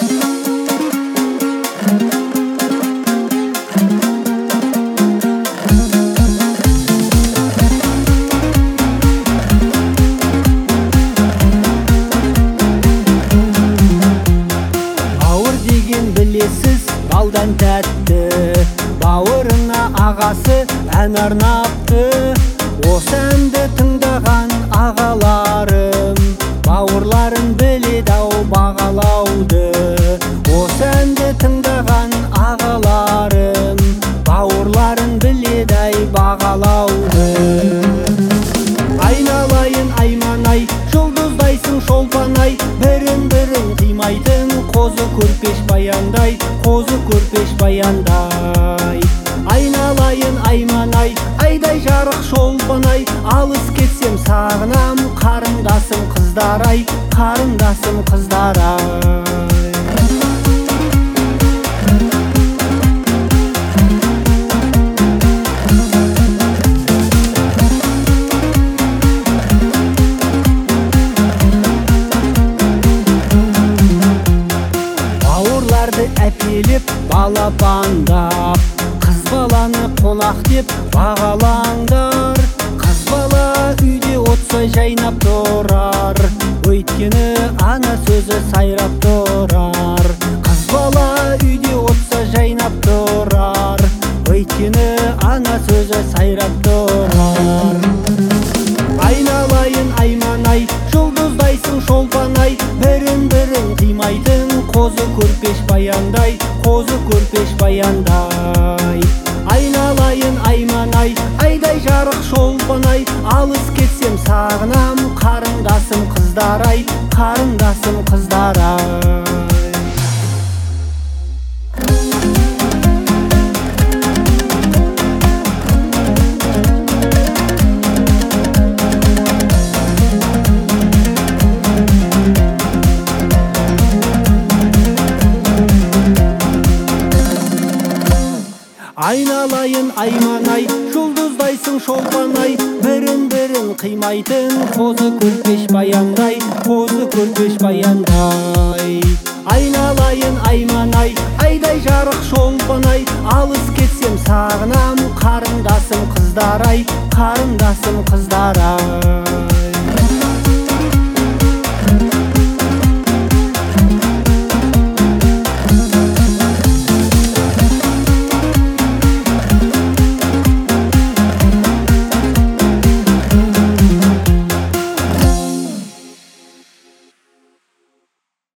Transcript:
Білесіз балдан тәтті, бауырына ағасы ән арнапты. Осы әнді тыңдаған ағаларым бауырларын біледі-ау бағалауды. Осы әнді тыңдаған ағаларым бауырларын біледі-ай бағалауды. Айналайын айман-ай, жұлдыздайсың шолпан-ай, бірін-бірін қимайтын қозы көрпеш баяндай, қозы көрпеш баяндай. Айналайын айман-ай, айдай жарық шолпан-ай, алыс кетсем сағынам, қарындасым қыздар-ай, қарындасым қыздар-ай. Әпелеп балапандап, қыз баланы қонақ деп бағалаңдар. Қыз бала үйде отса жайнап тұрар, өйткені ана сөзі сайрап тұрар. Қыз бала үйде отса жайнап тұрар, өйткені ана сөзі сайрап тұрар. Айналайын айман-ай, жұлдыздайсың шолпан-ай, бірін-бірін қимайтын қозы көрпеш баяндай, қозы көрпеш баяндай. Айналайын айман-ай, айдай жарық шолпан-ай, алыс кетсем сағынам, қарындасым қыздар-ай, қарындасым қыздар-ай. Айналайын айман-ай, жұлдыздайсың шолпан-ай, бірін-бірін қимайтын қозы көрпеш баяндай, қозы көрпеш баяндай. Айналайын айман-ай, айдай жарық шолпан-ай, алыс кетсем сағынам, қарындасым қыздар-ай, қарындасым қыздар-ай.